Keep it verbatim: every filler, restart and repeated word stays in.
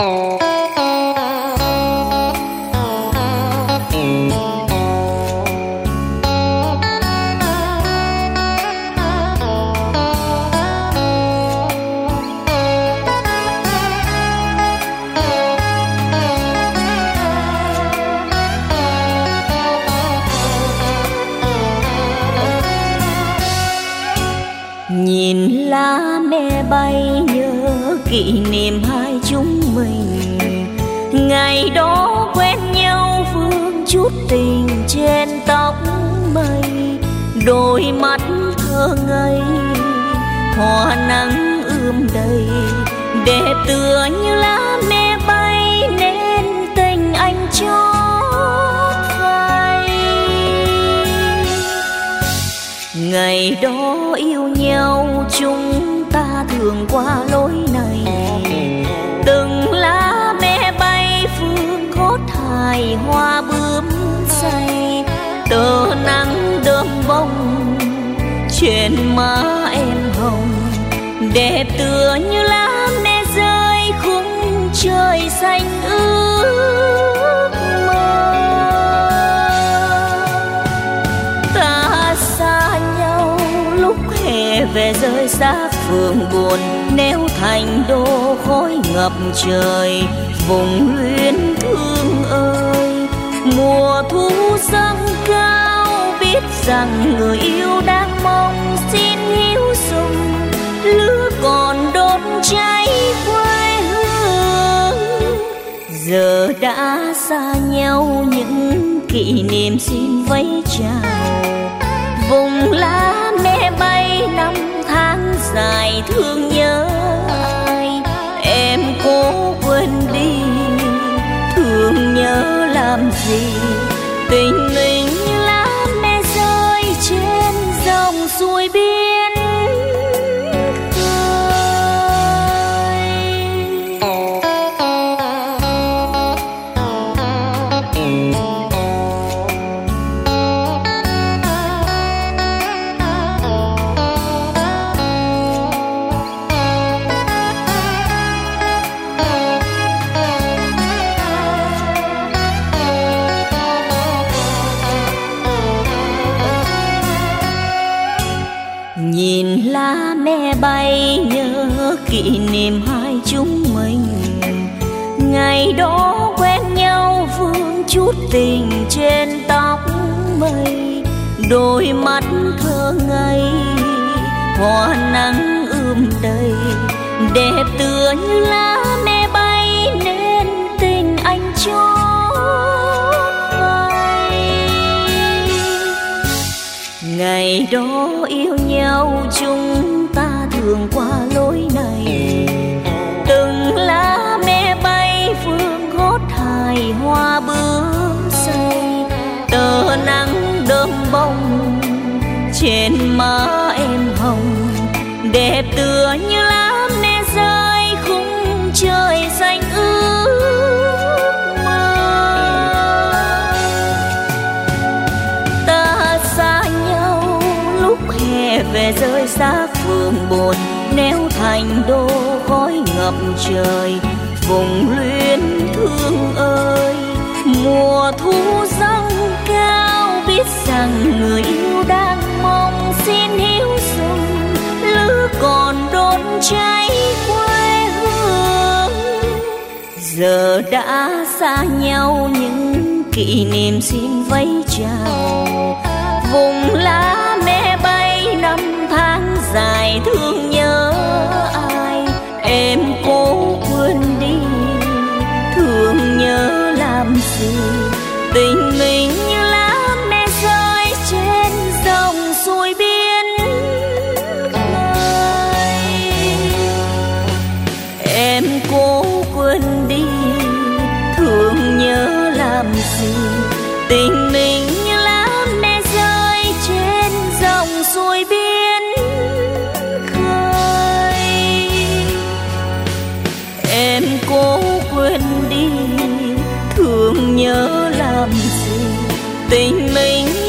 Nhìn lá me bay nhớ kỷ niệm hai chúng mình, ngày đó quen nhau vương chút tình trên tóc mây, đôi mắt thơ ngây hoa nắng ươm đầy, đẹp tựa như lá me bay nên tình anh chót vay. Ngày đó yêu nhau chúng ta thường qua lối này, từng lá me bay phương gót hài hoa bướm say, tờ nắng đơm bông trên má em hồng, đẹp tựa như lá me rơi khung trời xanh ước mơ. Ta xa nhau lúc hè về rơi xác phường buồn, nếu thành đô khói ngập trời vùng luyến thương ơi. Mùa thu dâng cao biết rằng người yêu đang mong, xin hiếu dùng lửa còn đốt cháy quê hương. Giờ đã xa nhau những kỷ niệm xin vẫy chào, vùng lá me bay năm tháng dài thương nhớ ai. Em cố quên đi thương nhớ làm gì, tình mình như lá me rơi trên dòng suối biên nhìn lá me bay nhớ kỷ niệm hai chúng mình, ngày đó quen nhau vương chút tình trên tóc mây, đôi mắt thơ ngây hoa nắng ươm đầy, đẹp tựa như lá me bay nên tình anh chót vay. Ngày đó yêu nhau chúng ta thường qua lối này, từng lá me bay phương gót hài hoa bướm say, tờ nắng đơm bông trên má em hồng, đẹp tựa như lá me rơi khung trời xanh ước mơ. Ta xa nhau lúc hè về rơi xác phường buồn, nếu thành đô khói ngập trời vùng luyến thương ơi. Mùa thu dâng cao biết rằng người yêu đang mong, xin hiếu dùng lửa còn đốt cháy quê hương. Giờ đã xa nhau những kỷ niệm xin vẫy chào, vùng lá me bay năm tháng dài thương nhớ ai. Em cố quên đi thương nhớ làm gì, tình mình như lá me rơi trên dòng suối biên khơi. Em cố quên đi thương nhớ làm gì, tình mình như lá me rơi trên dòng suối biên khơi. Em cố quên đi thương nhớ làm gì, tình mình